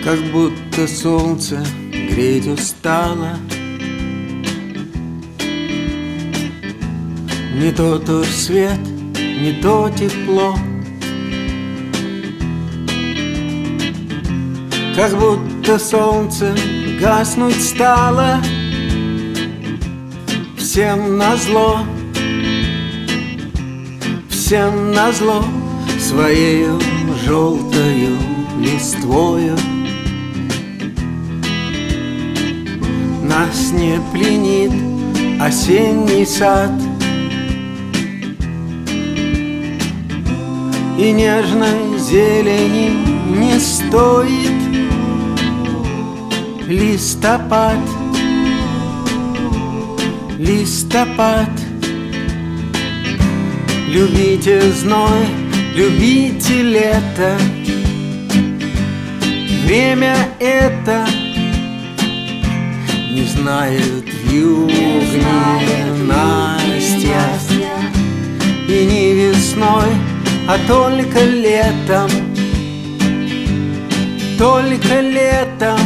Как будто солнце греть устало. Не тот уж свет, не то тепло. Как будто солнце гаснуть стало. Всем назло, всем назло, своею желтою листвою. Нас не пленит осенний сад, и нежной зелени не стоит листопад. Листопад. Любите зной, любите лето. Время это не знает вьюг ненастья. И не весной, а только летом. Только летом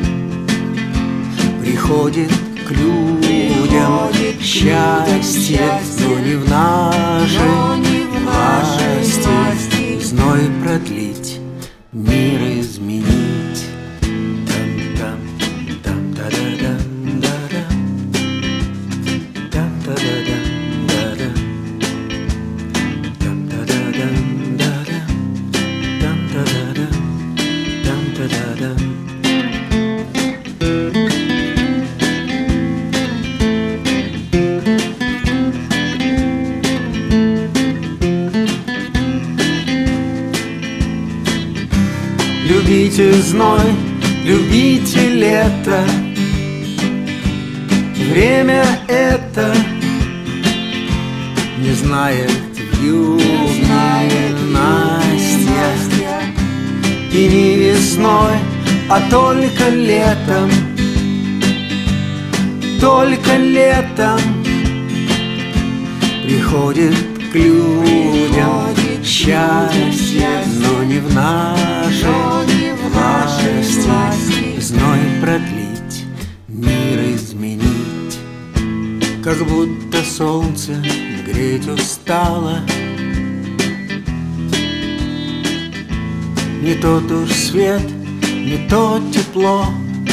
приходит к людям счастье, но не в нашей власти зной продлить, мир изменить. Любите зной, любите лето. Время это не знает вьюг ненастья. И не весной, а только летом. Только летом приходит к людям счастье, но не в нашей власти зной продлить, мир изменить. Как будто солнце греть устало. Не тот уж свет, не то тепло.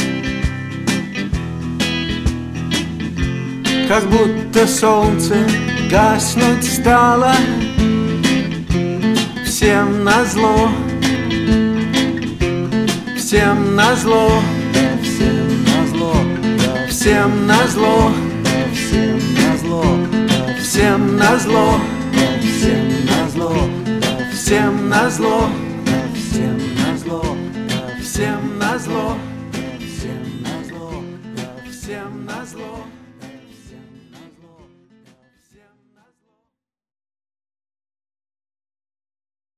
Как будто солнце гаснуть стало. Всем назло, всем назло, всем назло, всем назло, всем назло, всем назло, всем назло, всем назло, всем назло, всем назло, всем назло, всем назло.